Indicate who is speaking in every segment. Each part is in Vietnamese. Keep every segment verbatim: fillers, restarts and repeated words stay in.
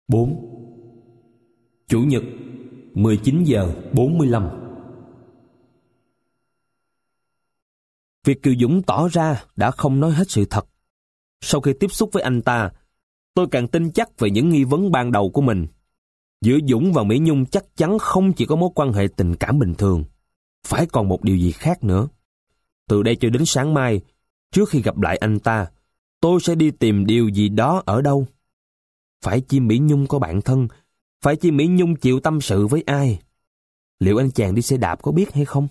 Speaker 1: bốn. Chủ nhật, mười chín giờ bốn mươi lăm. Việt Kiều Dũng tỏ ra đã không nói hết sự thật. Sau khi tiếp xúc với anh ta, tôi càng tin chắc về những nghi vấn ban đầu của mình. Giữa Dũng và Mỹ Nhung chắc chắn không chỉ có mối quan hệ tình cảm bình thường, phải còn một điều gì khác nữa. Từ đây cho đến sáng mai, trước khi gặp lại anh ta, tôi sẽ đi tìm điều gì đó ở đâu. Phải chi Mỹ Nhung có bạn thân, phải chi Mỹ Nhung chịu tâm sự với ai? Liệu anh chàng đi xe đạp có biết hay không?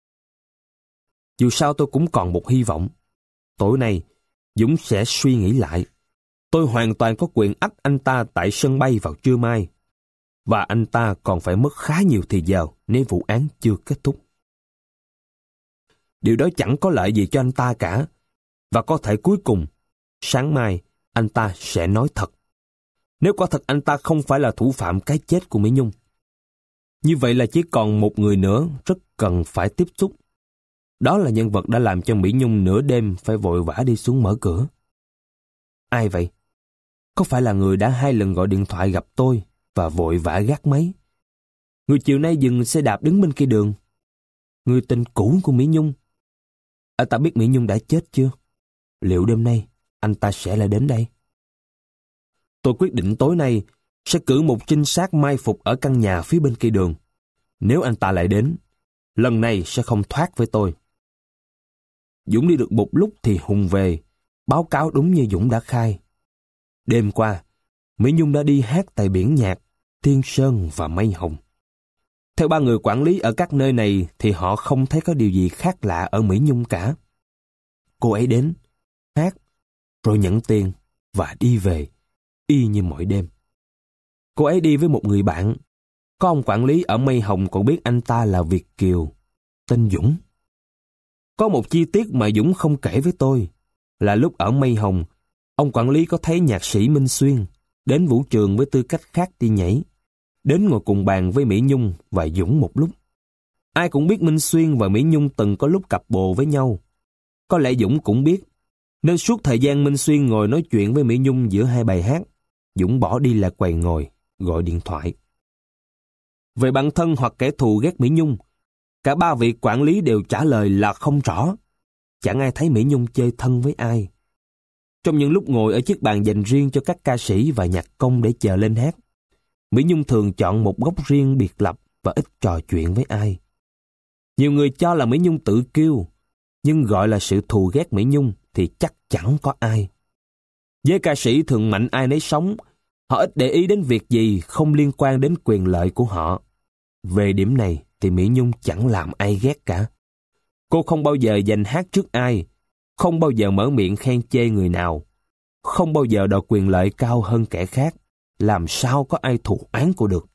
Speaker 1: Dù sao tôi cũng còn một hy vọng. Tối nay, Dũng sẽ suy nghĩ lại. Tôi hoàn toàn có quyền ắt anh ta tại sân bay vào trưa mai. Và anh ta còn phải mất khá nhiều thời giờ nếu vụ án chưa kết thúc. Điều đó chẳng có lợi gì cho anh ta cả. Và có thể cuối cùng, sáng mai, anh ta sẽ nói thật. Nếu quả thật anh ta không phải là thủ phạm cái chết của Mỹ Nhung. Như vậy là chỉ còn một người nữa rất cần phải tiếp xúc. Đó là nhân vật đã làm cho Mỹ Nhung nửa đêm phải vội vã đi xuống mở cửa. Ai vậy? Có phải là người đã hai lần gọi điện thoại gặp tôi và vội vã gác máy? Người chiều nay dừng xe đạp đứng bên kia đường? Người tình cũ của Mỹ Nhung? Anh ta biết Mỹ Nhung đã chết chưa? Liệu đêm nay anh ta sẽ lại đến đây? Tôi quyết định tối nay sẽ cử một trinh sát mai phục ở căn nhà phía bên kia đường. Nếu anh ta lại đến, lần này sẽ không thoát với tôi. Dũng đi được một lúc thì Hùng về, báo cáo đúng như Dũng đã khai. Đêm qua, Mỹ Nhung đã đi hát tại biển nhạc, Thiên Sơn và Mây Hồng. Theo ba người quản lý ở các nơi này thì họ không thấy có điều gì khác lạ ở Mỹ Nhung cả. Cô ấy đến, hát, rồi nhận tiền và đi về, y như mọi đêm. Cô ấy đi với một người bạn. Có ông quản lý ở Mây Hồng còn biết anh ta là Việt Kiều, tên Dũng. Có một chi tiết mà Dũng không kể với tôi, là lúc ở Mây Hồng, ông quản lý có thấy nhạc sĩ Minh Xuyên đến vũ trường với tư cách khác đi nhảy, đến ngồi cùng bàn với Mỹ Nhung và Dũng một lúc. Ai cũng biết Minh Xuyên và Mỹ Nhung từng có lúc cặp bồ với nhau. Có lẽ Dũng cũng biết, nên suốt thời gian Minh Xuyên ngồi nói chuyện với Mỹ Nhung giữa hai bài hát, Dũng bỏ đi lại quầy ngồi, gọi điện thoại. Về bạn thân hoặc kẻ thù ghét Mỹ Nhung, cả ba vị quản lý đều trả lời là không rõ. Chẳng ai thấy Mỹ Nhung chơi thân với ai. Trong những lúc ngồi ở chiếc bàn dành riêng cho các ca sĩ và nhạc công để chờ lên hát, Mỹ Nhung thường chọn một góc riêng biệt lập và ít trò chuyện với ai. Nhiều người cho là Mỹ Nhung tự kiêu, nhưng gọi là sự thù ghét Mỹ Nhung thì chắc chẳng có ai. Giới ca sĩ thường mạnh ai nấy sống, họ ít để ý đến việc gì không liên quan đến quyền lợi của họ. Về điểm này thì Mỹ Nhung chẳng làm ai ghét cả. Cô không bao giờ giành hát trước ai, không bao giờ mở miệng khen chê người nào, không bao giờ đòi quyền lợi cao hơn kẻ khác. Làm sao có ai thù oán cô được?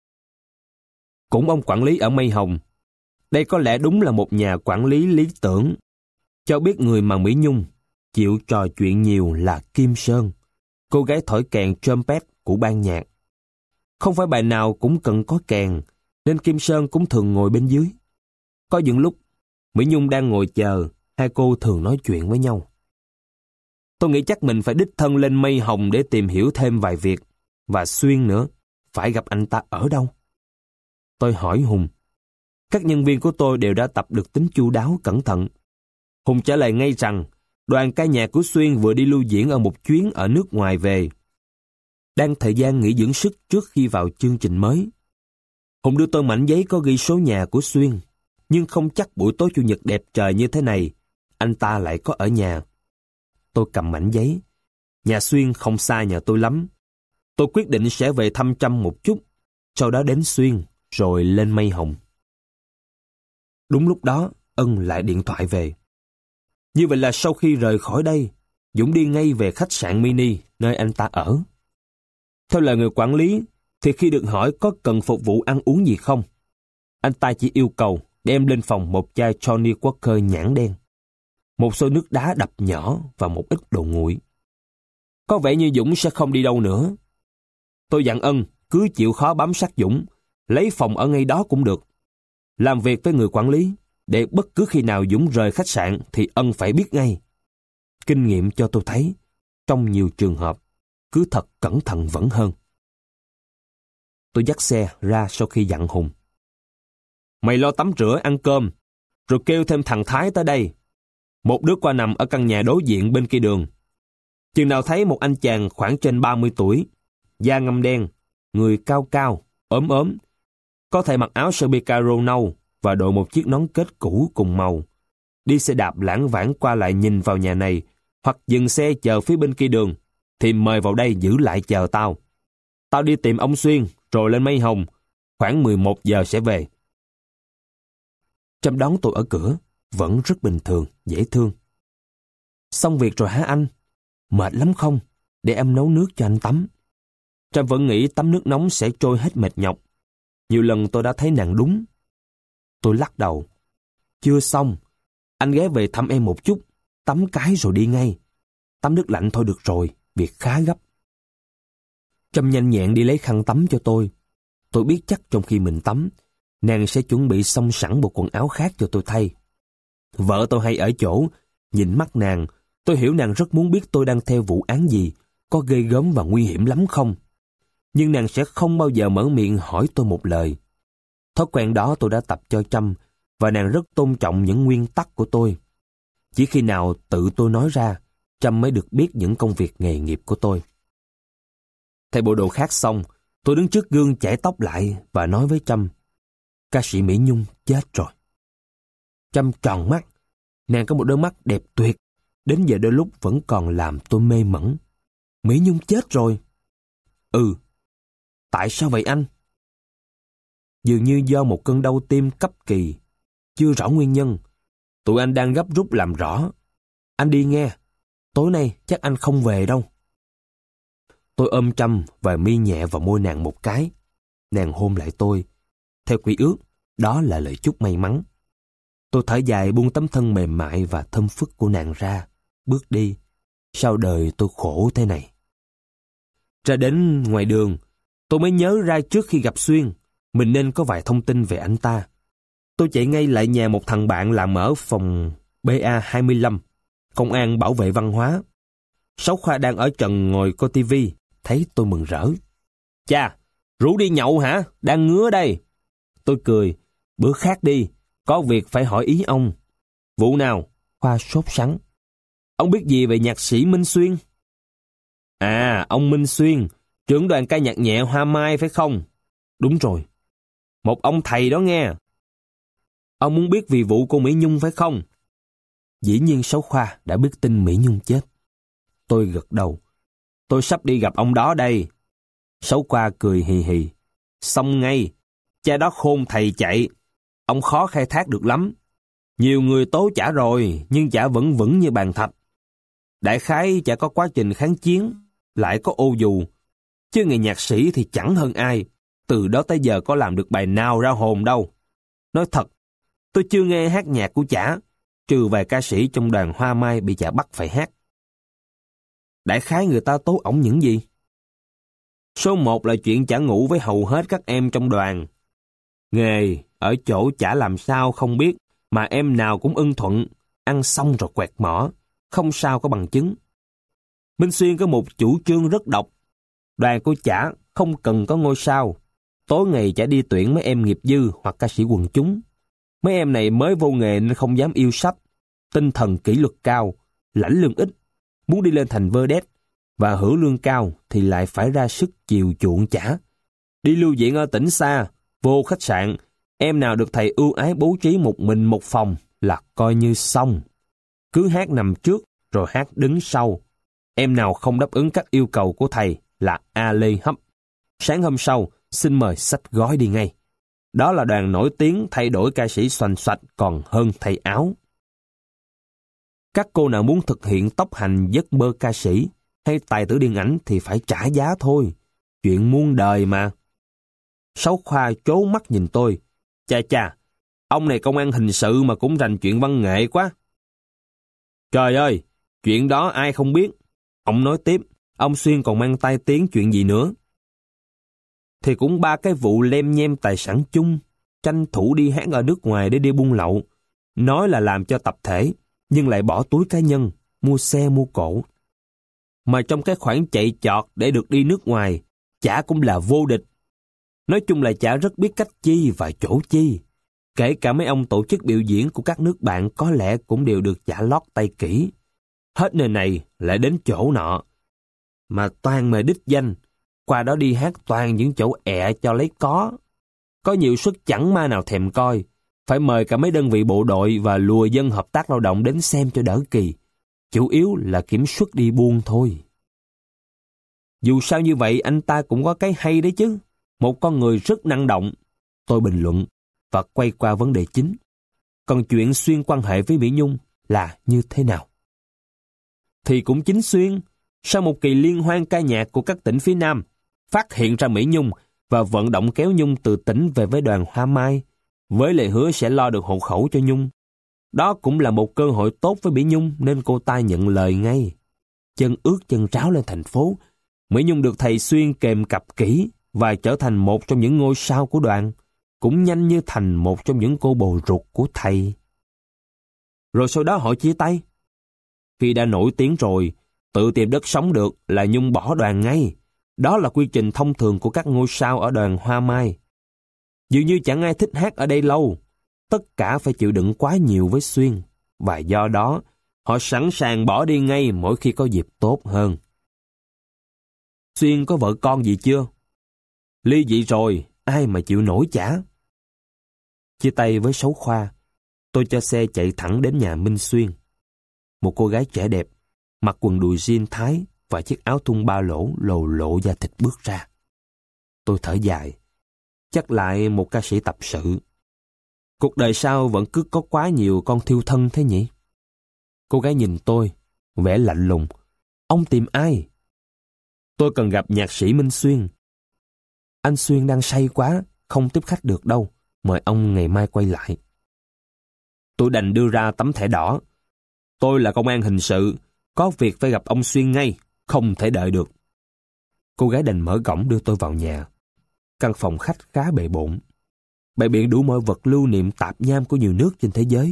Speaker 1: Cũng ông quản lý ở Mây Hồng, đây có lẽ đúng là một nhà quản lý lý tưởng, cho biết người mà Mỹ Nhung chịu trò chuyện nhiều là Kim Sơn, cô gái thổi kèn trumpet của ban nhạc. Không phải bài nào cũng cần có kèn, nên Kim Sơn cũng thường ngồi bên dưới. Có những lúc, Mỹ Nhung đang ngồi chờ, hai cô thường nói chuyện với nhau. Tôi nghĩ chắc mình phải đích thân lên Mây Hồng để tìm hiểu thêm vài việc, và Xuyên nữa, phải gặp anh ta ở đâu? Tôi hỏi Hùng. Các nhân viên của tôi đều đã tập được tính chu đáo cẩn thận. Hùng trả lời ngay rằng đoàn ca nhạc của Xuyên vừa đi lưu diễn ở một chuyến ở nước ngoài về, đang thời gian nghỉ dưỡng sức trước khi vào chương trình mới. Hùng đưa tôi mảnh giấy có ghi số nhà của Xuyên, nhưng không chắc buổi tối Chủ nhật đẹp trời như thế này, anh ta lại có ở nhà. Tôi cầm mảnh giấy. Nhà Xuyên không xa nhà tôi lắm. Tôi quyết định sẽ về thăm Trâm một chút, sau đó đến Xuyên, rồi lên Mây Hồng. Đúng lúc đó, Ân lại điện thoại về. Như vậy là sau khi rời khỏi đây, Dũng đi ngay về khách sạn mini nơi anh ta ở. Theo lời người quản lý, thì khi được hỏi có cần phục vụ ăn uống gì không, anh ta chỉ yêu cầu đem lên phòng một chai Johnny Walker nhãn đen, một xô nước đá đập nhỏ và một ít đồ nguội. Có vẻ như Dũng sẽ không đi đâu nữa. Tôi dặn Ân cứ chịu khó bám sát Dũng, lấy phòng ở ngay đó cũng được. Làm việc với người quản lý, để bất cứ khi nào Dũng rời khách sạn thì Ân phải biết ngay. Kinh nghiệm cho tôi thấy, trong nhiều trường hợp, cứ thật cẩn thận vẫn hơn. tôi dắt xe ra sau khi dặn Hùng. Mày lo tắm rửa, ăn cơm, rồi kêu thêm thằng Thái tới đây. Một đứa qua nằm ở căn nhà đối diện bên kia đường. Chừng nào thấy một anh chàng khoảng trên ba mươi tuổi, da ngăm đen, người cao cao, ốm ốm, có thể mặc áo sơ mi caro nâu và đội một chiếc nón kết cũ cùng màu, đi xe đạp lãng vãng qua lại nhìn vào nhà này, hoặc dừng xe chờ phía bên kia đường, thì mời vào đây giữ lại chờ tao. Tao đi tìm ông Xuyên, rồi lên Mây Hồng, khoảng mười một giờ sẽ về. Trâm đón tôi ở cửa, vẫn rất bình thường, dễ thương. Xong việc rồi hả anh? Mệt lắm không? Để em nấu nước cho anh tắm. Trâm vẫn nghĩ tắm nước nóng sẽ trôi hết mệt nhọc. Nhiều lần tôi đã thấy nàng đúng. Tôi lắc đầu. Chưa xong. Anh ghé về thăm em một chút, tắm cái rồi đi ngay. Tắm nước lạnh thôi được rồi, việc khá gấp. Trâm nhanh nhẹn đi lấy khăn tắm cho tôi. Tôi biết chắc trong khi mình tắm, nàng sẽ chuẩn bị xong sẵn bộ quần áo khác cho tôi thay. Vợ tôi hay ở chỗ, nhìn mắt nàng, tôi hiểu nàng rất muốn biết tôi đang theo vụ án gì, có ghê gớm và nguy hiểm lắm không. Nhưng nàng sẽ không bao giờ mở miệng hỏi tôi một lời. Thói quen đó tôi đã tập cho Trâm, và nàng rất tôn trọng những nguyên tắc của tôi. Chỉ khi nào tự tôi nói ra, Trâm mới được biết những công việc nghề nghiệp của tôi. Thay bộ đồ khác xong, tôi đứng trước gương chải tóc lại và nói với Trâm, ca sĩ Mỹ Nhung chết rồi. Trâm tròn mắt, nàng có một đôi mắt đẹp tuyệt, đến giờ đôi lúc vẫn còn làm tôi mê mẩn. Mỹ Nhung chết rồi. Ừ. Tại sao vậy anh? Dường như do một cơn đau tim cấp kỳ, chưa rõ nguyên nhân. Tụi anh đang gấp rút làm rõ. Anh đi nghe, tối nay chắc anh không về đâu. Tôi ôm Trâm và mi nhẹ vào môi nàng một cái. Nàng hôn lại tôi. Theo quy ước, đó là lời chúc may mắn. Tôi thở dài buông tấm thân mềm mại và thơm phức của nàng ra, bước đi. Sao đời tôi khổ thế này? Ra đến ngoài đường, tôi mới nhớ ra trước khi gặp Xuyên, mình nên có vài thông tin về anh ta. Tôi chạy ngay lại nhà một thằng bạn làm ở phòng B A hai mươi lăm, công an bảo vệ văn hóa. Sáu Khoa đang ở trần ngồi coi tivi, thấy tôi mừng rỡ. Chà, rủ đi nhậu hả? Đang ngứa đây. Tôi cười, bữa khác đi, có việc phải hỏi ý ông. Vụ nào? Khoa sốt sắng. Ông biết gì về nhạc sĩ Minh Xuyên? À, ông Minh Xuyên, trưởng đoàn ca nhạc nhẹ Hoa Mai phải không? Đúng rồi. Một ông thầy đó nghe. Ông muốn biết vì vụ cô Mỹ Nhung phải không? Dĩ nhiên Sáu Khoa đã biết tin Mỹ Nhung chết. Tôi gật đầu. Tôi sắp đi gặp ông đó đây. Sáu Khoa cười hì hì. Xong ngay, cha đó khôn thầy chạy. Ông khó khai thác được lắm. Nhiều người tố chả rồi, nhưng chả vẫn vững như bàn thạch. Đại khái chả có quá trình kháng chiến, lại có ô dù. Chứ người nhạc sĩ thì chẳng hơn ai. Từ đó tới giờ có làm được bài nào ra hồn đâu. Nói thật, tôi chưa nghe hát nhạc của chả, trừ vài ca sĩ trong đoàn Hoa Mai bị chả bắt phải hát. Đại khái người ta tố ổng những gì? Số một là chuyện chả ngủ với hầu hết các em trong đoàn. Nghề, ở chỗ chả làm sao không biết, mà em nào cũng ưng thuận, ăn xong rồi quẹt mỏ, không sao có bằng chứng. Minh Xuyên có một chủ trương rất độc. Đoàn của chả không cần có ngôi sao. Tối ngày chả đi tuyển mấy em nghiệp dư hoặc ca sĩ quần chúng. Mấy em này mới vô nghề nên không dám yêu sách. Tinh thần kỷ luật cao, lãnh lương ít. Muốn đi lên thành vedette và hưởng lương cao thì lại phải ra sức chiều chuộng chả. Đi lưu diễn ở tỉnh xa, vô khách sạn, em nào được thầy ưu ái bố trí một mình một phòng là coi như xong. Cứ hát nằm trước rồi hát đứng sau. Em nào không đáp ứng các yêu cầu của thầy là a lê hấp. Sáng hôm sau, xin mời xách gói đi ngay. Đó là đoàn nổi tiếng thay đổi ca sĩ xoành xoạch còn hơn thay áo. Các cô nào muốn thực hiện tốc hành giấc mơ ca sĩ hay tài tử điện ảnh thì phải trả giá thôi. Chuyện muôn đời mà. Sáu Khoa trố mắt nhìn tôi. Chà chà, ông này công an hình sự mà cũng rành chuyện văn nghệ quá. Trời ơi, chuyện đó ai không biết. Ông nói tiếp, ông Xuyên còn mang tai tiếng chuyện gì nữa? Thì cũng ba cái vụ lem nhem tài sản chung, tranh thủ đi hát ở nước ngoài để đi buôn lậu. Nói là làm cho tập thể, nhưng lại bỏ túi cá nhân, mua xe mua cổ. Mà trong cái khoản chạy chọt để được đi nước ngoài, chả cũng là vô địch. Nói chung là chả rất biết cách chi và chỗ chi. Kể cả mấy ông tổ chức biểu diễn của các nước bạn có lẽ cũng đều được chả lót tay kỹ. Hết nơi này lại đến chỗ nọ. Mà toàn mời đích danh, qua đó đi hát toàn những chỗ ẹ cho lấy có. Có nhiều suất chẳng ma nào thèm coi, phải mời cả mấy đơn vị bộ đội và lùa dân hợp tác lao động đến xem cho đỡ kỳ. Chủ yếu là kiểm soát đi buôn thôi. Dù sao như vậy anh ta cũng có cái hay đấy chứ. Một con người rất năng động. Tôi bình luận và quay qua vấn đề chính. Còn chuyện Xuyên quan hệ với Mỹ Nhung là như thế nào? Thì cũng chính Xuyên, sau một kỳ liên hoan ca nhạc của các tỉnh phía Nam, phát hiện ra Mỹ Nhung và vận động kéo Nhung từ tỉnh về với đoàn Hoa Mai, với lời hứa sẽ lo được hộ khẩu cho Nhung. Đó cũng là một cơ hội tốt với Mỹ Nhung nên cô ta nhận lời ngay. Chân ướt chân ráo lên thành phố, Mỹ Nhung được thầy Xuyên kèm cặp kỹ và trở thành một trong những ngôi sao của đoàn, cũng nhanh như thành một trong những cô bồ ruột của thầy. Rồi sau đó họ chia tay. Khi đã nổi tiếng rồi, tự tìm đất sống được là Nhung bỏ đoàn ngay. Đó là quy trình thông thường của các ngôi sao ở đoàn Hoa Mai. Dường như chẳng ai thích hát ở đây lâu. Tất cả phải chịu đựng quá nhiều với Xuyên. Và do đó, họ sẵn sàng bỏ đi ngay mỗi khi có dịp tốt hơn. Xuyên có vợ con gì chưa? Ly dị rồi, ai mà chịu nổi chả. Chia tay với Sáu Khoa, tôi cho xe chạy thẳng đến nhà Minh Xuyên. Một cô gái trẻ đẹp, mặc quần đùi jean Thái và chiếc áo thun ba lỗ lồ lộ da thịt bước ra. Tôi thở dài, chắc lại một ca sĩ tập sự. Cuộc đời sao vẫn cứ có quá nhiều con thiêu thân thế nhỉ? Cô gái nhìn tôi, vẻ lạnh lùng. Ông tìm ai? Tôi cần gặp nhạc sĩ Minh Xuyên. Anh Xuyên đang say quá, không tiếp khách được đâu. Mời ông ngày mai quay lại. Tôi đành đưa ra tấm thẻ đỏ. Tôi là công an hình sự, có việc phải gặp ông Xuyên ngay, không thể đợi được. Cô gái đành mở cổng đưa tôi vào nhà. Căn phòng khách khá bề bộn, bày biện đủ mọi vật lưu niệm tạp nham của nhiều nước trên thế giới.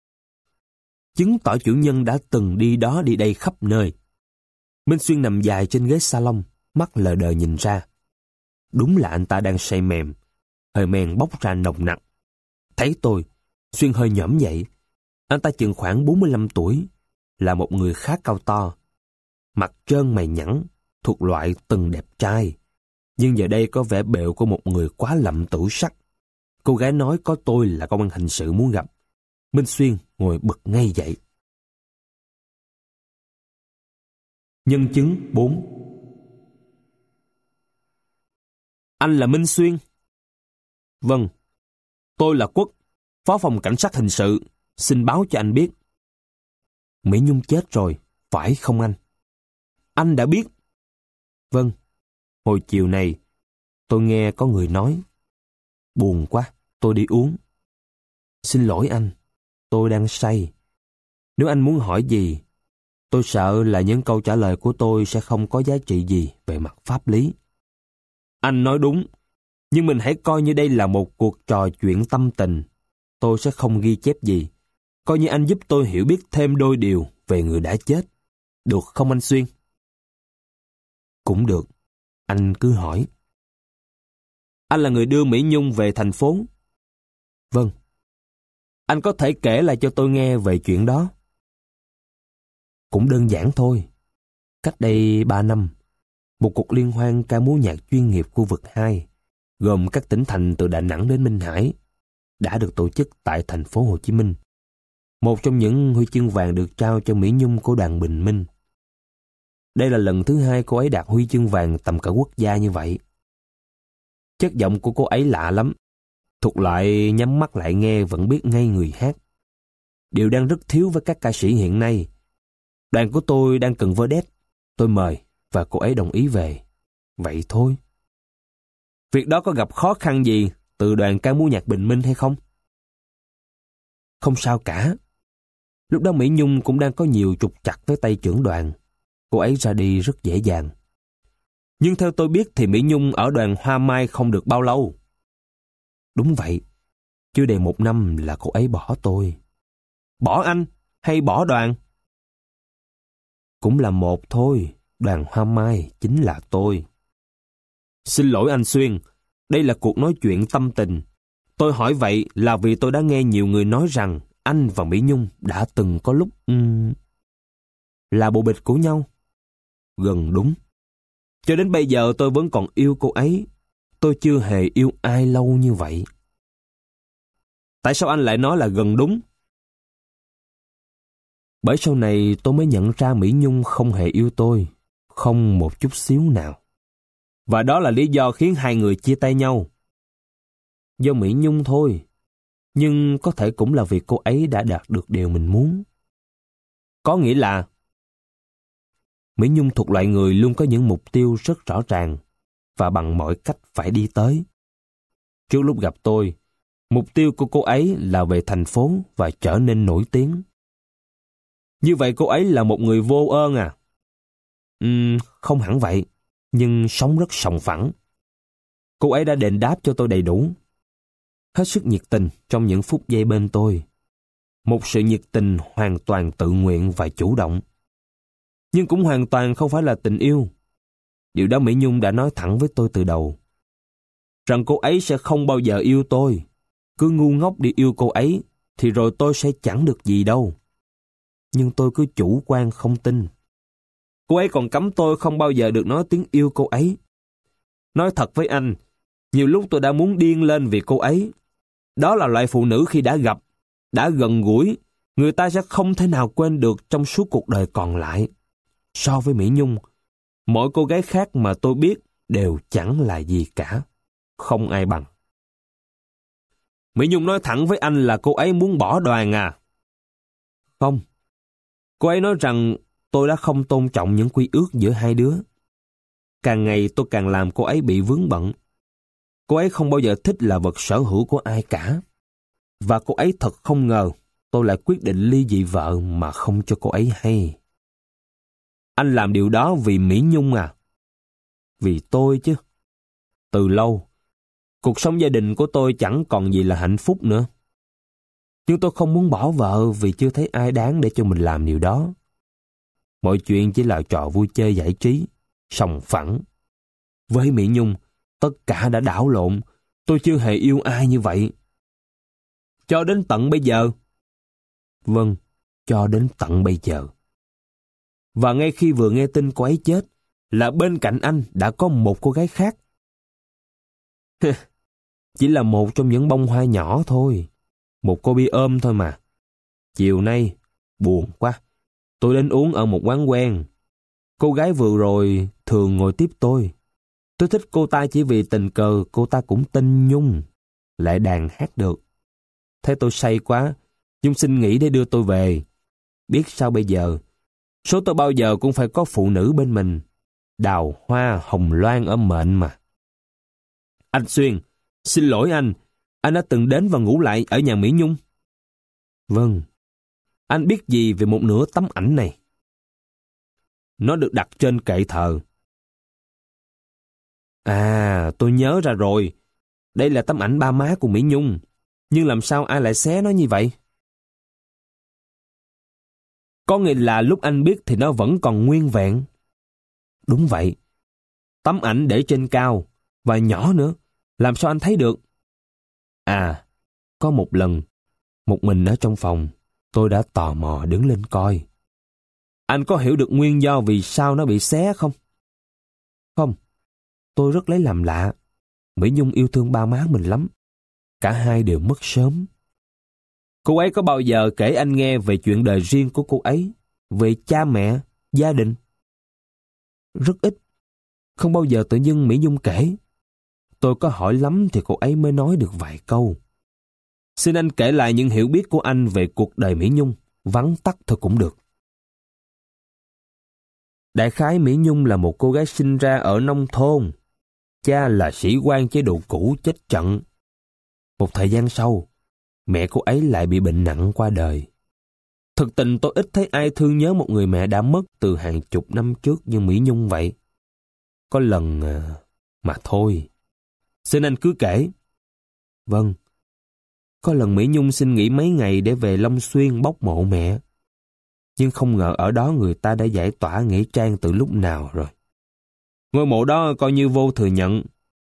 Speaker 1: Chứng tỏ chủ nhân đã từng đi đó đi đây khắp nơi. Minh Xuyên nằm dài trên ghế salon, mắt lờ đờ nhìn ra. Đúng là anh ta đang say mềm, hơi men bốc ra nồng nặc. Thấy tôi, Xuyên hơi nhõm dậy. Anh ta chừng khoảng bốn mươi lăm tuổi, là một người khá cao to. Mặt trơn mày nhẵn, thuộc loại từng đẹp trai. Nhưng giờ đây có vẻ bẹo của một người quá lậm tuổi sắc. Cô gái nói có tôi là công an hình sự muốn gặp. Minh Xuyên ngồi bật ngay dậy. Nhân chứng bốn. Anh là Minh Xuyên? Vâng. Tôi là Quốc, phó phòng cảnh sát hình sự. Xin báo cho anh biết. Mỹ Nhung chết rồi, phải không anh? Anh đã biết. Vâng. Hồi chiều này, tôi nghe có người nói. Buồn quá, tôi đi uống. Xin lỗi anh, tôi đang say. Nếu anh muốn hỏi gì, tôi sợ là những câu trả lời của tôi sẽ không có giá trị gì về mặt pháp lý. Anh nói đúng, nhưng mình hãy coi như đây là một cuộc trò chuyện tâm tình. Tôi sẽ không ghi chép gì. Coi như anh giúp tôi hiểu biết thêm đôi điều về người đã chết. Được không anh Xuyên? Cũng được. Anh cứ hỏi. Anh là người đưa Mỹ Nhung về thành phố? Vâng. Anh có thể kể lại cho tôi nghe về chuyện đó? Cũng đơn giản thôi. Cách đây ba năm, một cuộc liên hoan ca múa nhạc chuyên nghiệp khu vực hai, gồm các tỉnh thành từ Đà Nẵng đến Minh Hải, đã được tổ chức tại thành phố Hồ Chí Minh. Một trong những huy chương vàng được trao cho Mỹ Nhung của đoàn Bình Minh. Đây là lần thứ hai cô ấy đạt huy chương vàng tầm cỡ quốc gia như vậy. Chất giọng của cô ấy lạ lắm, thuộc loại nhắm mắt lại nghe vẫn biết ngay người hát. Điều đang rất thiếu với các ca sĩ hiện nay. Đoàn của tôi đang cần vedette, tôi mời và cô ấy đồng ý về. Vậy thôi. Việc đó có gặp khó khăn gì từ đoàn ca múa nhạc Bình Minh hay không? Không sao cả. Lúc đó Mỹ Nhung cũng đang có nhiều trục trặc với tay trưởng đoàn. Cô ấy ra đi rất dễ dàng. Nhưng theo tôi biết thì Mỹ Nhung ở đoàn Hoa Mai không được bao lâu. Đúng vậy. Chưa đầy một năm là cô ấy bỏ tôi. Bỏ anh hay bỏ đoàn? Cũng là một thôi. Đoàn Hoa Mai chính là tôi. Xin lỗi anh Xuyên. Đây là cuộc nói chuyện tâm tình. Tôi hỏi vậy là vì tôi đã nghe nhiều người nói rằng anh và Mỹ Nhung đã từng có lúc um, là bồ bịch của nhau. Gần đúng. Cho đến bây giờ tôi vẫn còn yêu cô ấy. Tôi chưa hề yêu ai lâu như vậy. Tại sao anh lại nói là gần đúng? Bởi sau này tôi mới nhận ra Mỹ Nhung không hề yêu tôi, không một chút xíu nào. Và đó là lý do khiến hai người chia tay nhau. Do Mỹ Nhung thôi, nhưng có thể cũng là vì cô ấy đã đạt được điều mình muốn. Có nghĩa là Mỹ Nhung thuộc loại người luôn có những mục tiêu rất rõ ràng và bằng mọi cách phải đi tới. Trước lúc gặp tôi, mục tiêu của cô ấy là về thành phố và trở nên nổi tiếng. Như vậy cô ấy là một người vô ơn à? Uhm, không hẳn vậy, nhưng sống rất sòng phẳng. Cô ấy đã đền đáp cho tôi đầy đủ. Hết sức nhiệt tình trong những phút giây bên tôi. Một sự nhiệt tình hoàn toàn tự nguyện và chủ động. Nhưng cũng hoàn toàn không phải là tình yêu. Điều đó Mỹ Nhung đã nói thẳng với tôi từ đầu. Rằng cô ấy sẽ không bao giờ yêu tôi. Cứ ngu ngốc đi yêu cô ấy, thì rồi tôi sẽ chẳng được gì đâu. Nhưng tôi cứ chủ quan không tin. Cô ấy còn cấm tôi không bao giờ được nói tiếng yêu cô ấy. Nói thật với anh, nhiều lúc tôi đã muốn điên lên vì cô ấy. Đó là loại phụ nữ khi đã gặp, đã gần gũi, người ta sẽ không thể nào quên được trong suốt cuộc đời còn lại. So với Mỹ Nhung, mỗi cô gái khác mà tôi biết đều chẳng là gì cả. Không ai bằng. Mỹ Nhung nói thẳng với anh là cô ấy muốn bỏ đoàn à? Không. Cô ấy nói rằng tôi đã không tôn trọng những quy ước giữa hai đứa. Càng ngày tôi càng làm cô ấy bị vướng bận. Cô ấy không bao giờ thích là vật sở hữu của ai cả. Và cô ấy thật không ngờ tôi lại quyết định ly dị vợ mà không cho cô ấy hay. Anh làm điều đó vì Mỹ Nhung à? Vì tôi chứ. Từ lâu, cuộc sống gia đình của tôi chẳng còn gì là hạnh phúc nữa. Nhưng tôi không muốn bỏ vợ vì chưa thấy ai đáng để cho mình làm điều đó. Mọi chuyện chỉ là trò vui chơi giải trí, sòng phẳng. Với Mỹ Nhung, tất cả đã đảo lộn. Tôi chưa hề yêu ai như vậy. Cho đến tận bây giờ. Vâng, cho đến tận bây giờ. Và ngay khi vừa nghe tin cô ấy chết, là bên cạnh anh đã có một cô gái khác. Chỉ là một trong những bông hoa nhỏ thôi. Một cô bi ôm thôi mà. Chiều nay, buồn quá. Tôi đến uống ở một quán quen. Cô gái vừa rồi thường ngồi tiếp tôi. Tôi thích cô ta chỉ vì tình cờ cô ta cũng tên Nhung, lại đàn hát được. Thấy tôi say quá, Nhung xin nghỉ để đưa tôi về. Biết sao bây giờ, số tôi bao giờ cũng phải có phụ nữ bên mình. Đào hoa hồng loan ở mệnh mà. Anh Xuyên, xin lỗi anh, anh đã từng đến và ngủ lại ở nhà Mỹ Nhung. Vâng, anh biết gì về một nửa tấm ảnh này? Nó được đặt trên kệ thờ. À, tôi nhớ ra rồi. Đây là tấm ảnh ba má của Mỹ Nhung. Nhưng làm sao ai lại xé nó như vậy? Có nghĩa là lúc anh biết thì nó vẫn còn nguyên vẹn. Đúng vậy. Tấm ảnh để trên cao, và nhỏ nữa. Làm sao anh thấy được? À, có một lần, một mình ở trong phòng, tôi đã tò mò đứng lên coi. Anh có hiểu được nguyên do vì sao nó bị xé không? Không, tôi rất lấy làm lạ. Mỹ Nhung yêu thương ba má mình lắm. Cả hai đều mất sớm. Cô ấy có bao giờ kể anh nghe về chuyện đời riêng của cô ấy, về cha mẹ, gia đình? Rất ít. Không bao giờ tự dưng Mỹ Nhung kể. Tôi có hỏi lắm thì cô ấy mới nói được vài câu. Xin anh kể lại những hiểu biết của anh về cuộc đời Mỹ Nhung, vắn tắt thôi cũng được. Đại khái Mỹ Nhung là một cô gái sinh ra ở nông thôn. Cha là sĩ quan chế độ cũ chết trận. Một thời gian sau, mẹ cô ấy lại bị bệnh nặng qua đời. Thực tình tôi ít thấy ai thương nhớ một người mẹ đã mất từ hàng chục năm trước như Mỹ Nhung vậy. Có lần à, mà thôi. Xin anh cứ kể. Vâng. Có lần Mỹ Nhung xin nghỉ mấy ngày để về Long Xuyên bốc mộ mẹ. Nhưng không ngờ ở đó người ta đã giải tỏa nghĩa trang từ lúc nào rồi. Ngôi mộ đó coi như vô thừa nhận,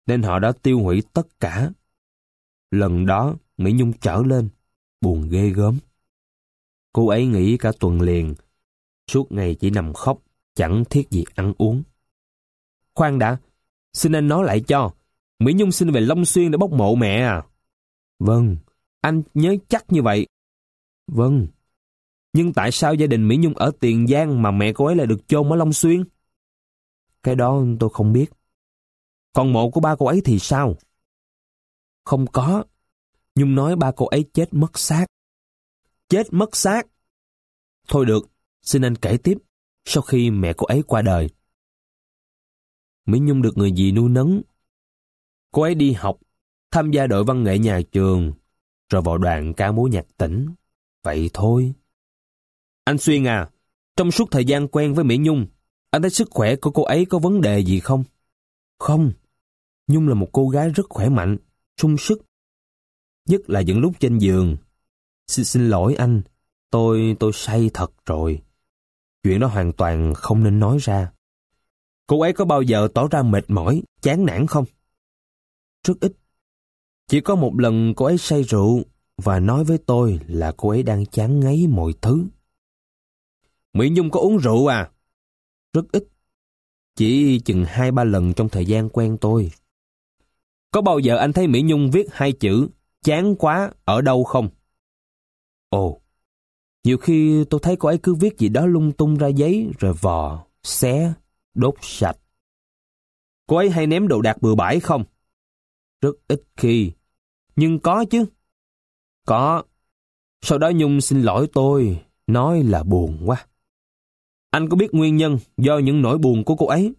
Speaker 1: nên họ đã tiêu hủy tất cả. Lần đó, Mỹ Nhung trở lên, buồn ghê gớm. Cô ấy nghỉ cả tuần liền, suốt ngày chỉ nằm khóc, chẳng thiết gì ăn uống. Khoan đã, xin anh nói lại cho, Mỹ Nhung xin về Long Xuyên để bốc mộ mẹ à? Vâng, anh nhớ chắc như vậy. Vâng, nhưng tại sao gia đình Mỹ Nhung ở Tiền Giang mà mẹ cô ấy lại được chôn ở Long Xuyên? Cái đó tôi không biết. Còn mộ của ba cô ấy thì sao? Không có. Nhung nói ba cô ấy chết mất xác. Chết mất xác? Thôi được, xin anh kể tiếp, sau khi mẹ cô ấy qua đời. Mỹ Nhung được người dì nuôi nấng. Cô ấy đi học, tham gia đội văn nghệ nhà trường, rồi vào đoàn ca múa nhạc tỉnh. Vậy thôi. Anh Xuyên à, trong suốt thời gian quen với Mỹ Nhung, anh thấy sức khỏe của cô ấy có vấn đề gì không? Không, Nhung là một cô gái rất khỏe mạnh, sung sức. Nhất là những lúc trên giường. Xin, xin lỗi anh, tôi tôi say thật rồi. Chuyện đó hoàn toàn không nên nói ra. Cô ấy có bao giờ tỏ ra mệt mỏi, chán nản không? Rất ít. Chỉ có một lần cô ấy say rượu và nói với tôi là cô ấy đang chán ngấy mọi thứ. Mỹ Nhung có uống rượu à? Rất ít. Chỉ chừng hai ba lần trong thời gian quen tôi. Có bao giờ anh thấy Mỹ Nhung viết hai chữ chán quá ở đâu không? Ồ, nhiều khi tôi thấy cô ấy cứ viết gì đó lung tung ra giấy rồi vò, xé, đốt sạch. Cô ấy hay ném đồ đạc bừa bãi không? Rất ít khi. Nhưng có chứ. Có. Sau đó Nhung xin lỗi tôi, nói là buồn quá. Anh có biết nguyên nhân do những nỗi buồn của cô ấy?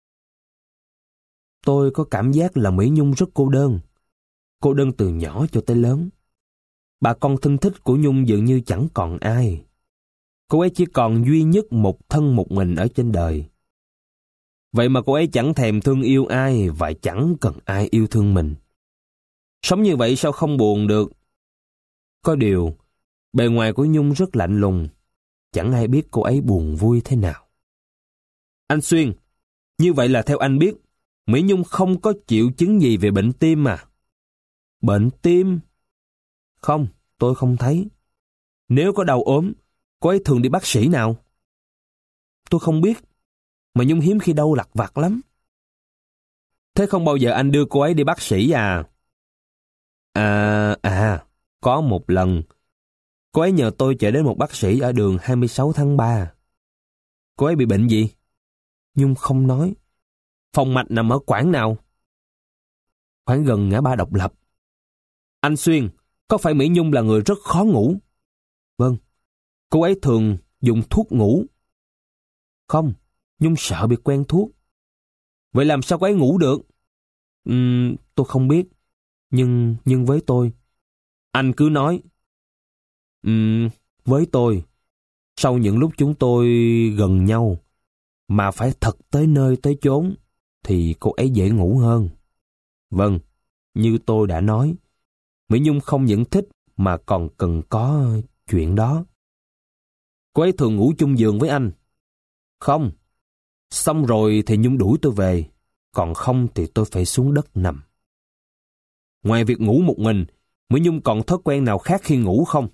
Speaker 1: Tôi có cảm giác là Mỹ Nhung rất cô đơn. Cô đơn từ nhỏ cho tới lớn. Bà con thân thích của Nhung dường như chẳng còn ai. Cô ấy chỉ còn duy nhất một thân một mình ở trên đời. Vậy mà cô ấy chẳng thèm thương yêu ai và chẳng cần ai yêu thương mình. Sống như vậy sao không buồn được? Có điều, bề ngoài của Nhung rất lạnh lùng. Chẳng ai biết cô ấy buồn vui thế nào. Anh Xuyên, như vậy là theo anh biết, Mỹ Nhung không có triệu chứng gì về bệnh tim à? Bệnh tim? Không, tôi không thấy. Nếu có đau ốm, cô ấy thường đi bác sĩ nào? Tôi không biết, mà Nhung hiếm khi đau lặt vặt lắm. Thế không bao giờ anh đưa cô ấy đi bác sĩ à? À, à, có một lần. Cô ấy nhờ tôi chở đến một bác sĩ ở đường hai mươi sáu tháng ba. Cô ấy bị bệnh gì? Nhung không nói. Phòng mạch nằm ở quãng nào? Khoảng gần ngã ba Độc Lập. Anh Xuyên, có phải Mỹ Nhung là người rất khó ngủ? Vâng. Cô ấy thường dùng thuốc ngủ. Không, Nhung sợ bị quen thuốc. Vậy làm sao cô ấy ngủ được? Uhm, tôi không biết. Nhưng, nhưng với tôi. Anh cứ nói. Uhm, với tôi. Sau những lúc chúng tôi gần nhau, mà phải thật tới nơi tới chốn, thì cô ấy dễ ngủ hơn. Vâng, như tôi đã nói, Mỹ Nhung không những thích mà còn cần có chuyện đó. Cô ấy thường ngủ chung giường với anh. Không, xong rồi thì Nhung đuổi tôi về, còn không thì tôi phải xuống đất nằm. Ngoài việc ngủ một mình, Mỹ Nhung còn thói quen nào khác khi ngủ không?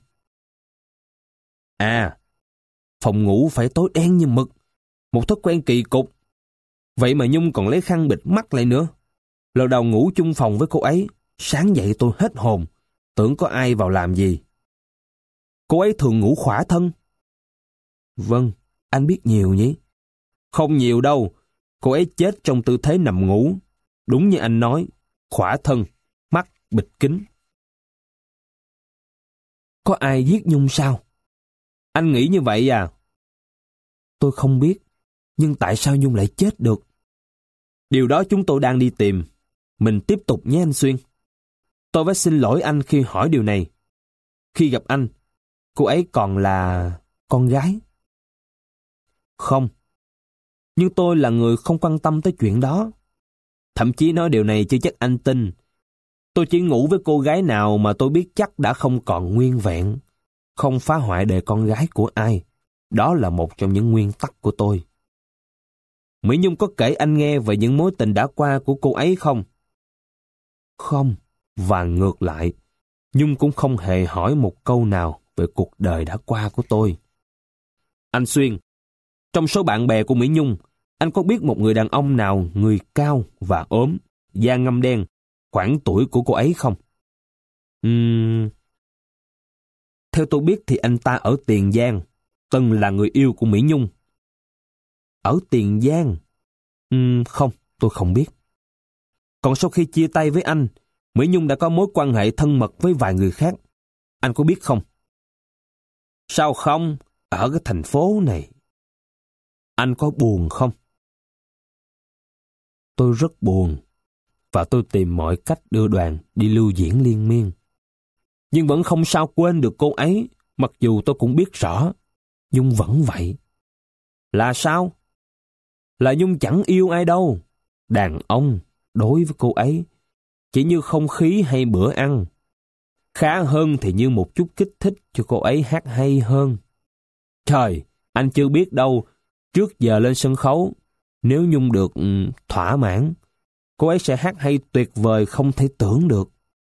Speaker 1: À, phòng ngủ phải tối đen như mực, một thói quen kỳ cục. Vậy mà Nhung còn lấy khăn bịt mắt lại nữa. Lần đầu ngủ chung phòng với cô ấy, sáng dậy tôi hết hồn, tưởng có ai vào làm gì. Cô ấy thường ngủ khỏa thân. Vâng, anh biết nhiều nhỉ? Không nhiều đâu, cô ấy chết trong tư thế nằm ngủ. Đúng như anh nói, khỏa thân, mắt bịt kín. Có ai giết Nhung sao? Anh nghĩ như vậy à? Tôi không biết, nhưng tại sao Nhung lại chết được? Điều đó chúng tôi đang đi tìm. Mình tiếp tục nhé anh Xuyên. Tôi phải xin lỗi anh khi hỏi điều này. Khi gặp anh, cô ấy còn là con gái. Không. Nhưng tôi là người không quan tâm tới chuyện đó. Thậm chí nói điều này chưa chắc anh tin. Tôi chỉ ngủ với cô gái nào mà tôi biết chắc đã không còn nguyên vẹn, không phá hoại đời con gái của ai. Đó là một trong những nguyên tắc của tôi. Mỹ Nhung có kể anh nghe về những mối tình đã qua của cô ấy không? Không, và ngược lại, Nhung cũng không hề hỏi một câu nào về cuộc đời đã qua của tôi. Anh Xuyên, trong số bạn bè của Mỹ Nhung, anh có biết một người đàn ông nào người cao và ốm, da ngăm đen, khoảng tuổi của cô ấy không? Uhm... Theo tôi biết thì anh ta ở Tiền Giang, từng là người yêu của Mỹ Nhung. Ở Tiền Giang? Uhm, không, tôi không biết. Còn sau khi chia tay với anh, Mỹ Nhung đã có mối quan hệ thân mật với vài người khác. Anh có biết không? Sao không? Ở cái thành phố này. Anh có buồn không? Tôi rất buồn, và tôi tìm mọi cách đưa đoàn đi lưu diễn liên miên. Nhưng vẫn không sao quên được cô ấy, mặc dù tôi cũng biết rõ, Nhung vẫn vậy. Là sao? Là Nhung chẳng yêu ai đâu. Đàn ông, đối với cô ấy, chỉ như không khí hay bữa ăn. Khá hơn thì như một chút kích thích cho cô ấy hát hay hơn. Trời, anh chưa biết đâu, trước giờ lên sân khấu, nếu Nhung được um, thỏa mãn, cô ấy sẽ hát hay tuyệt vời không thể tưởng được.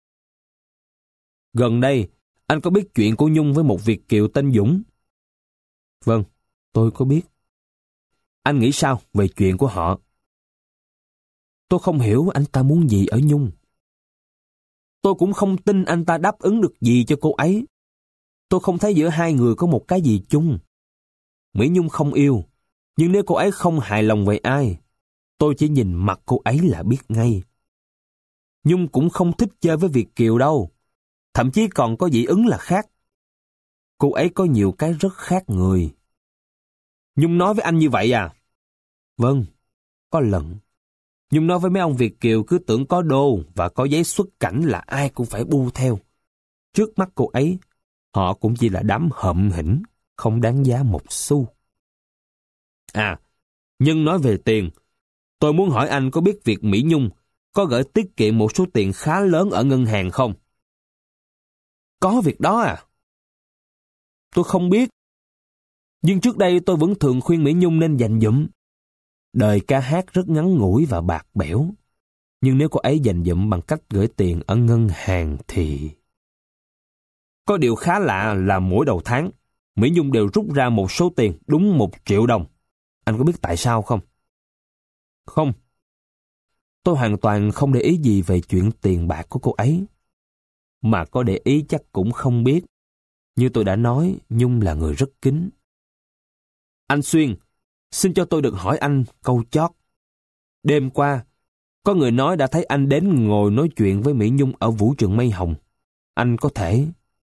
Speaker 1: Gần đây, anh có biết chuyện của Nhung với một Việt kiều tên Dũng? Vâng, tôi có biết. Anh nghĩ sao về chuyện của họ? Tôi không hiểu anh ta muốn gì ở Nhung. Tôi cũng không tin anh ta đáp ứng được gì cho cô ấy. Tôi không thấy giữa hai người có một cái gì chung. Mỹ Nhung không yêu, nhưng nếu cô ấy không hài lòng về ai, tôi chỉ nhìn mặt cô ấy là biết ngay. Nhung cũng không thích chơi với Việt kiều đâu, thậm chí còn có dị ứng là khác. Cô ấy có nhiều cái rất khác người. Nhung nói với anh như vậy à? Vâng, có lần. Nhung nói với mấy ông Việt kiều cứ tưởng có đô và có giấy xuất cảnh là ai cũng phải bu theo. Trước mắt cô ấy, họ cũng chỉ là đám hậm hĩnh, không đáng giá một xu. À, nhưng nói về tiền, tôi muốn hỏi anh có biết việc Mỹ Nhung có gửi tiết kiệm một số tiền khá lớn ở ngân hàng không? Có việc đó à? Tôi không biết. Nhưng trước đây tôi vẫn thường khuyên Mỹ Nhung nên dành dụm. Đời ca hát rất ngắn ngủi và bạc bẽo. Nhưng nếu cô ấy dành dụm bằng cách gửi tiền ở ngân hàng thì... Có điều khá lạ là mỗi đầu tháng, Mỹ Nhung đều rút ra một số tiền đúng một triệu đồng. Anh có biết tại sao không? Không. Tôi hoàn toàn không để ý gì về chuyện tiền bạc của cô ấy. Mà có để ý chắc cũng không biết. Như tôi đã nói, Nhung là người rất kín. Anh Xuyên, xin cho tôi được hỏi anh câu chót. Đêm qua, có người nói đã thấy anh đến ngồi nói chuyện với Mỹ Nhung ở vũ trường Mây Hồng. Anh có thể...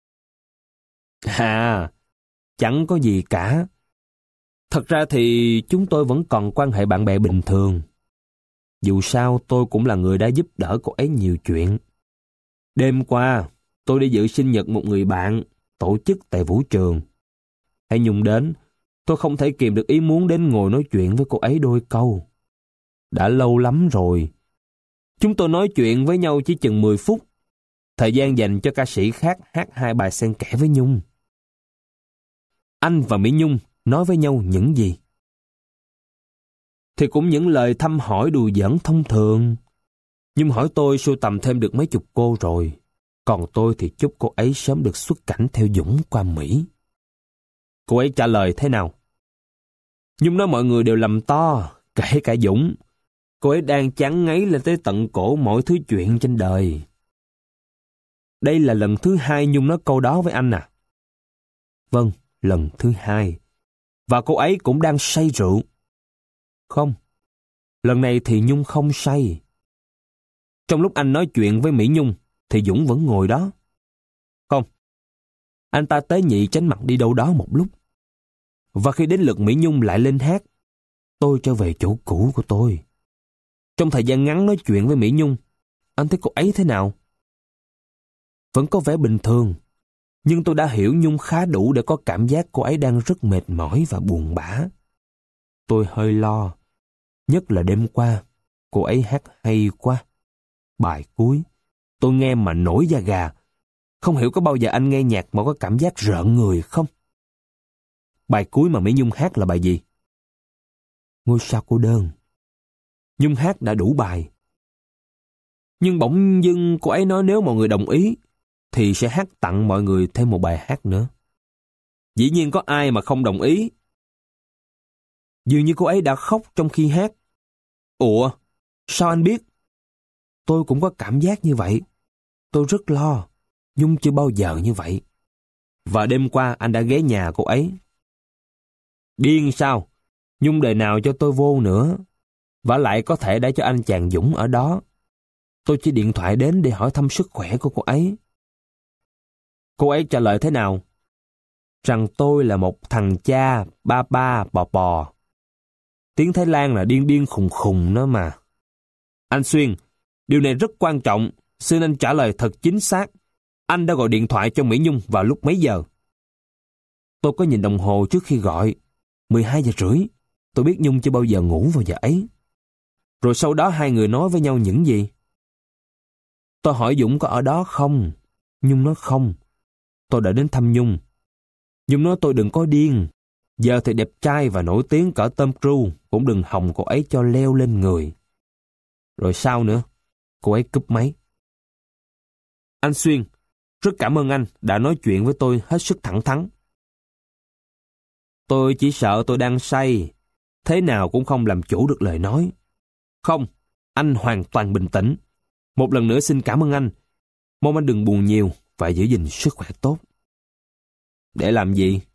Speaker 1: À, chẳng có gì cả. Thật ra thì chúng tôi vẫn còn quan hệ bạn bè bình thường. Dù sao tôi cũng là người đã giúp đỡ cô ấy nhiều chuyện. Đêm qua, tôi đi dự sinh nhật một người bạn tổ chức tại vũ trường. Hãy Nhung đến, tôi không thể kìm được ý muốn đến ngồi nói chuyện với cô ấy đôi câu. Đã lâu lắm rồi. Chúng tôi nói chuyện với nhau chỉ chừng mười phút. Thời gian dành cho ca sĩ khác hát hai bài xen kẽ với Nhung. Anh và Mỹ Nhung nói với nhau những gì? Thì cũng những lời thăm hỏi đùa giỡn thông thường. Nhung hỏi tôi sưu tầm thêm được mấy chục cô rồi. Còn tôi thì chúc cô ấy sớm được xuất cảnh theo Dũng qua Mỹ. Cô ấy trả lời thế nào? Nhung nói mọi người đều lầm to, kể cả Dũng. Cô ấy đang chán ngấy lên tới tận cổ mọi thứ chuyện trên đời. Đây là lần thứ hai Nhung nói câu đó với anh à? Vâng, lần thứ hai. Và cô ấy cũng đang say rượu. Không, lần này thì Nhung không say. Trong lúc anh nói chuyện với Mỹ Nhung, thì Dũng vẫn ngồi đó. Không, anh ta tế nhị tránh mặt đi đâu đó một lúc. Và khi đến lượt Mỹ Nhung lại lên hát, tôi trở về chỗ cũ của tôi. Trong thời gian ngắn nói chuyện với Mỹ Nhung, anh thấy cô ấy thế nào? Vẫn có vẻ bình thường, nhưng tôi đã hiểu Nhung khá đủ để có cảm giác cô ấy đang rất mệt mỏi và buồn bã. Tôi hơi lo, nhất là đêm qua, cô ấy hát hay quá. Bài cuối, tôi nghe mà nổi da gà. Không hiểu có bao giờ anh nghe nhạc mà có cảm giác rợn người không? Bài cuối mà Mỹ Nhung hát là bài gì? Ngôi sao cô đơn. Nhung hát đã đủ bài. Nhưng bỗng dưng cô ấy nói nếu mọi người đồng ý, thì sẽ hát tặng mọi người thêm một bài hát nữa. Dĩ nhiên có ai mà không đồng ý. Dường như cô ấy đã khóc trong khi hát. Ủa, sao anh biết? Tôi cũng có cảm giác như vậy. Tôi rất lo. Nhung chưa bao giờ như vậy. Và đêm qua anh đã ghé nhà cô ấy. Điên sao? Nhung đời nào cho tôi vô nữa. Vả lại có thể đã cho anh chàng Dũng ở đó. Tôi chỉ điện thoại đến để hỏi thăm sức khỏe của cô ấy. Cô ấy trả lời thế nào? Rằng tôi là một thằng cha ba ba bò bò. Tiếng Thái Lan là điên điên khùng khùng đó mà. Anh Xuyên, điều này rất quan trọng. Xin anh trả lời thật chính xác. Anh đã gọi điện thoại cho Mỹ Nhung vào lúc mấy giờ? Tôi có nhìn đồng hồ trước khi gọi. mười hai giờ rưỡi. Tôi biết Nhung chưa bao giờ ngủ vào giờ ấy. Rồi sau đó hai người nói với nhau những gì? Tôi hỏi Dũng có ở đó không? Nhung nói không. Tôi đã đến thăm Nhung. Nhung nói tôi đừng có điên. Giờ thì đẹp trai và nổi tiếng cỡ Tom Cruise cũng đừng hòng cô ấy cho leo lên người. Rồi sao nữa? Cô ấy cúp máy. Anh Xuyên, rất cảm ơn anh đã nói chuyện với tôi hết sức thẳng thắn. Tôi chỉ sợ tôi đang say, thế nào cũng không làm chủ được lời nói. Không, anh hoàn toàn bình tĩnh. Một lần nữa xin cảm ơn anh. Mong anh đừng buồn nhiều và giữ gìn sức khỏe tốt. Để làm gì?